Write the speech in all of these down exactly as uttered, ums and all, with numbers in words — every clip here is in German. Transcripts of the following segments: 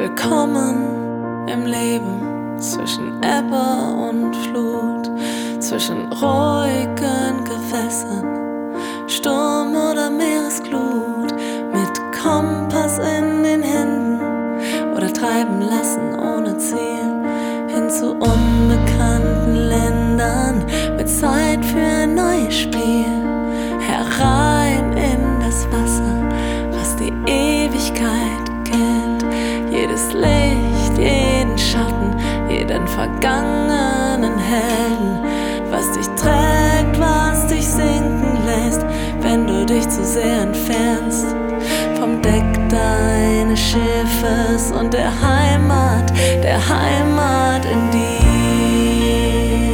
Willkommen im Leben zwischen Ebbe und Flut, zwischen ruhigen Gewässern, Sturm oder Meeresglut, mit Kompass in den Händen oder treiben lassen ohne Ziel, hin zu unbekannten Ländern, mit Zeit für ein neues Spiel, herein in das Wasser, was die Ewigkeit kennt. Jedes Licht, jeden Schatten, jeden vergangenen Helden, was dich trägt, was dich sinken lässt, wenn du dich zu sehr entfernst vom Deck deines Schiffes und der Heimat, der Heimat in dir,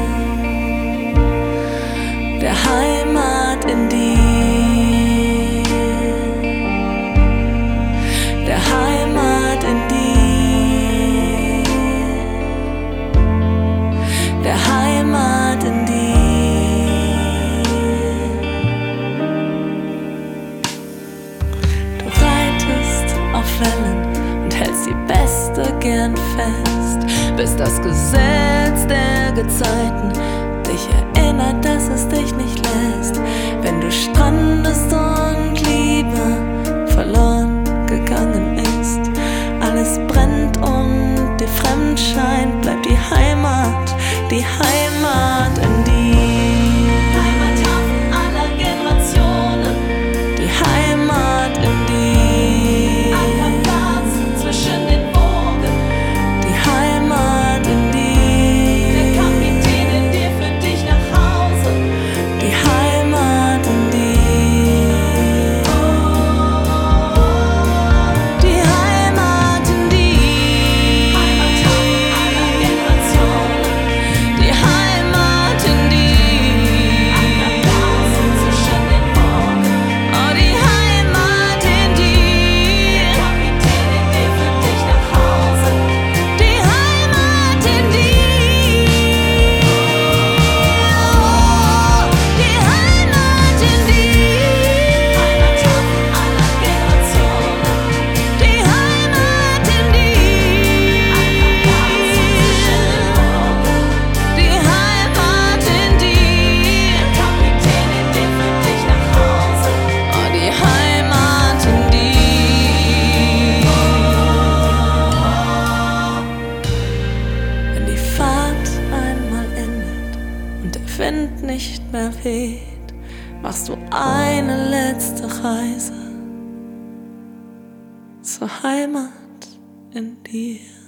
der Heimat in dir, der Heimat in dir, der Heimat in dir. Du reitest auf Wellen und hältst die Beste gern fest, bis das Gesetz der Gezeiten dich erinnert, dass es dich nicht lässt. Wenn du strandest und Liebe verloren gegangen ist, alles brennt und dir fremd scheint, bleibt die Heimat, die Heimat in dir. Heimathafen aller Generationen, die Heimat in dir. Ankerplatz zwischen den Wogen, die Heimat in dir. Der Kapitän in dir führt dich nach Hause, die Heimat in dir. Die Heimat in dir. Heimathafen aller Generationen, die Heimat in dir. Ankerplatz zwischen den Wogen, oh, die Heimat in dir. Der Kapitän in dir führt dich nach Hause, die Heimat in dir. Die Heimat in dir. Heimathafen aller Generationen, die Heimat in dir. Ankerplatz zwischen den Wogen, die Heimat in dir. Der Kapitän in dir führt dich nach Hause, oh, die Heimat in dir. Wenn die Fahrt einmal endet und der Wind nicht mehr weht, machst du eine letzte Reise zur Heimat in dir.